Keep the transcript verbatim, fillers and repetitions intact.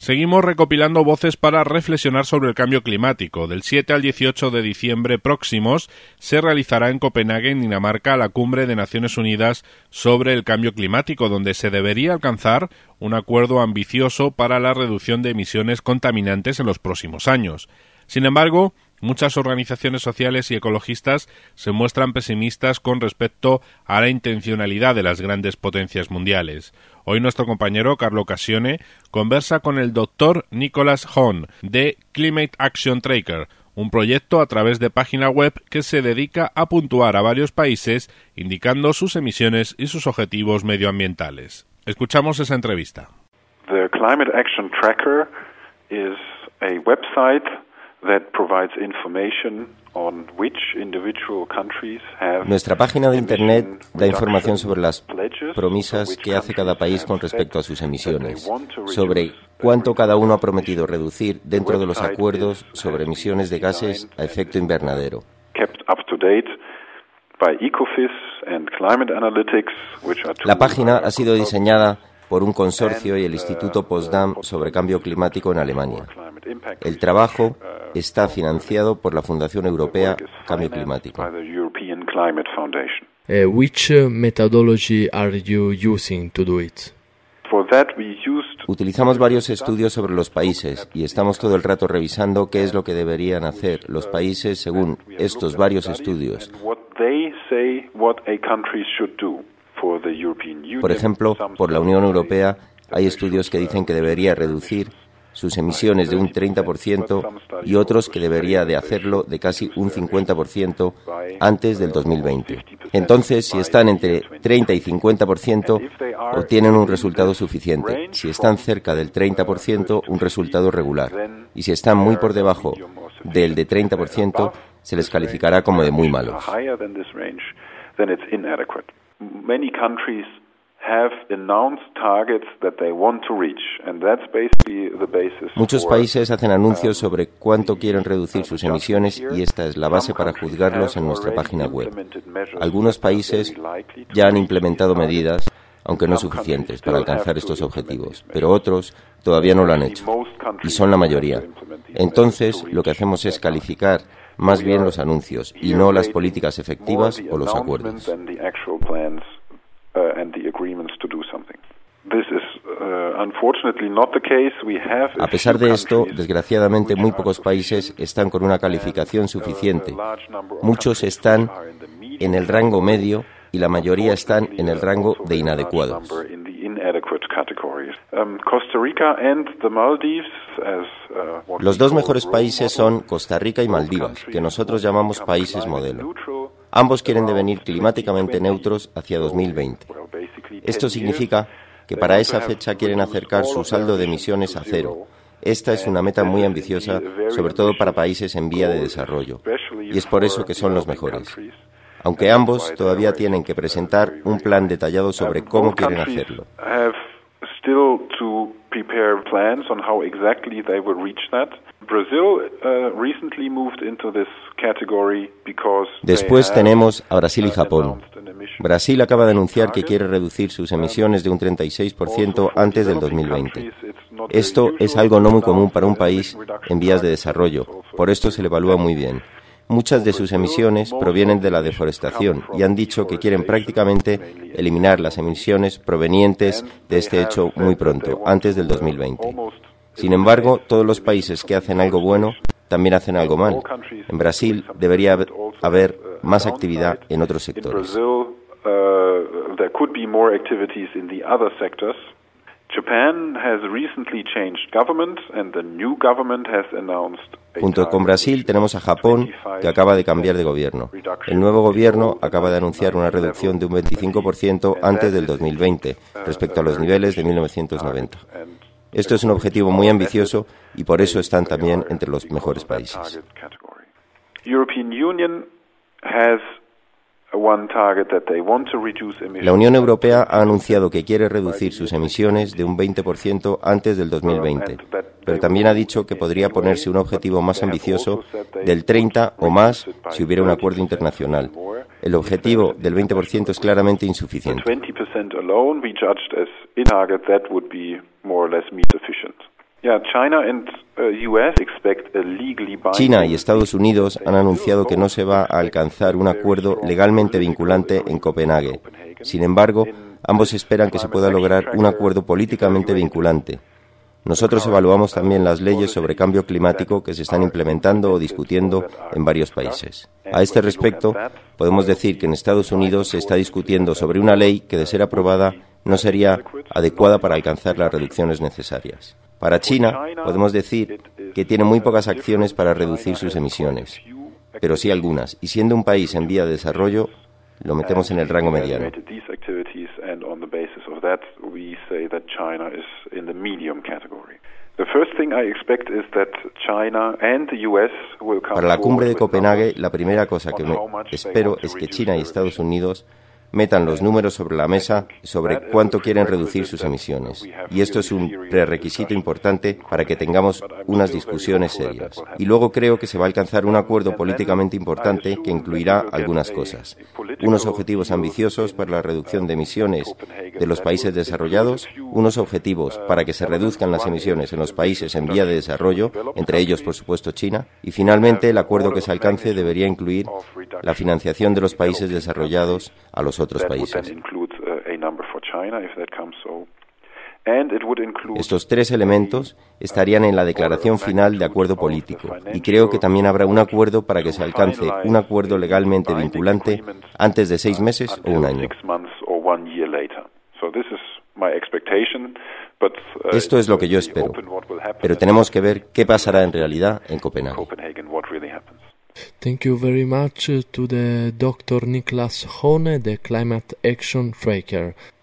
Seguimos recopilando voces para reflexionar sobre el cambio climático. Del siete al dieciocho de diciembre próximos se realizará en Copenhague, en Dinamarca, la cumbre de Naciones Unidas sobre el cambio climático, donde se debería alcanzar un acuerdo ambicioso para la reducción de emisiones contaminantes en los próximos años. Sin embargo, muchas organizaciones sociales y ecologistas se muestran pesimistas con respecto a la intencionalidad de las grandes potencias mundiales. Hoy nuestro compañero Carlo Cassione conversa con el doctor Nicholas Hahn de Climate Action Tracker, un proyecto a través de página web que se dedica a puntuar a varios países indicando sus emisiones y sus objetivos medioambientales. Escuchamos esa entrevista. The Climate Action Tracker is a website that provides information on which individual countries have. Nuestra página de Internet da información sobre las promesas que hace cada país con respecto a sus emisiones, sobre cuánto cada uno ha prometido reducir dentro de los acuerdos sobre emisiones de gases a efecto invernadero. La página ha sido diseñada por un consorcio y el Instituto Potsdam sobre Cambio Climático en Alemania. El trabajo está financiado por la Fundación Europea Cambio Climático. Uh, which uh, methodology are you using to do it? Utilizamos varios estudios sobre los países y estamos todo el rato revisando qué es lo que deberían hacer los países según estos varios estudios. Por ejemplo, por la Unión Europea hay estudios que dicen que debería reducir sus emisiones de un treinta por ciento y otros que debería de hacerlo de casi un cincuenta por ciento antes del dos mil veinte. Entonces, si están entre treinta y cincuenta por ciento, obtienen un resultado suficiente. Si están cerca del treinta por ciento, un resultado regular. Y si están muy por debajo del de treinta por ciento, se les calificará como de muy malos. Many countries have announced targets that they want to reach, and that's basically the basis. Muchos países hacen anuncios sobre cuánto quieren reducir sus emisiones y esta es la base para juzgarlos en nuestra página web. Algunos países ya han implementado medidas, aunque no suficientes, para alcanzar estos objetivos, pero otros todavía no lo han hecho, y son la mayoría. Entonces, lo que hacemos es calificar más bien los anuncios y no las políticas efectivas o los acuerdos. A pesar de esto, desgraciadamente muy pocos países están con una calificación suficiente. Muchos están en el rango medio y la mayoría están en el rango de inadecuados. Los dos mejores países son Costa Rica y Maldivas, que nosotros llamamos países modelo. Ambos quieren devenir climáticamente neutros hacia dos mil veinte. Esto significa que para esa fecha quieren acercar su saldo de emisiones a cero. Esta es una meta muy ambiciosa, sobre todo para países en vía de desarrollo, y es por eso que son los mejores. Aunque ambos todavía tienen que presentar un plan detallado sobre cómo quieren hacerlo. Después tenemos a Brasil y Japón. Brasil acaba de anunciar que quiere reducir sus emisiones de un treinta y seis por ciento antes del dos mil veinte. Esto es algo no muy común para un país en vías de desarrollo, por esto se le evalúa muy bien. Muchas de sus emisiones provienen de la deforestación y han dicho que quieren prácticamente eliminar las emisiones provenientes de este hecho muy pronto, antes del dos mil veinte. Sin embargo, todos los países que hacen algo bueno también hacen algo mal. En Brasil debería haber más actividad en otros sectores. Junto con Brasil tenemos a Japón, que acaba de cambiar de gobierno. El nuevo gobierno acaba de anunciar una reducción de un veinticinco por ciento antes del dos mil veinte, respecto a los niveles de mil novecientos noventa. Esto es un objetivo muy ambicioso y por eso están también entre los mejores países. La Unión Europea ha anunciado que quiere reducir sus emisiones de un veinte por ciento antes del dos mil veinte, pero también ha dicho que podría ponerse un objetivo más ambicioso del treinta o más si hubiera un acuerdo internacional. El objetivo del veinte por ciento es claramente insuficiente. China y Estados Unidos han anunciado que no se va a alcanzar un acuerdo legalmente vinculante en Copenhague. Sin embargo, ambos esperan que se pueda lograr un acuerdo políticamente vinculante. Nosotros evaluamos también las leyes sobre cambio climático que se están implementando o discutiendo en varios países. A este respecto, podemos decir que en Estados Unidos se está discutiendo sobre una ley que, de ser aprobada, no sería adecuada para alcanzar las reducciones necesarias. Para China, podemos decir que tiene muy pocas acciones para reducir sus emisiones, pero sí algunas, y siendo un país en vía de desarrollo, lo metemos en el rango mediano. Para la cumbre de Copenhague, la primera cosa que me espero es que China y Estados Unidos metan los números sobre la mesa sobre cuánto quieren reducir sus emisiones. Y esto es un prerequisito importante para que tengamos unas discusiones serias. Y luego creo que se va a alcanzar un acuerdo políticamente importante que incluirá algunas cosas. Unos objetivos ambiciosos para la reducción de emisiones de los países desarrollados, unos objetivos para que se reduzcan las emisiones en los países en vía de desarrollo, entre ellos, por supuesto, China, y finalmente el acuerdo que se alcance debería incluir la financiación de los países desarrollados a los otros países. Estos tres elementos estarían en la declaración final de acuerdo político y creo que también habrá un acuerdo para que se alcance un acuerdo legalmente vinculante antes de seis meses o un año. Esto es lo que yo espero, pero tenemos que ver qué pasará en realidad en Copenhague. Thank you very much to the Doctor Niklas Hone, the Climate Action Tracker.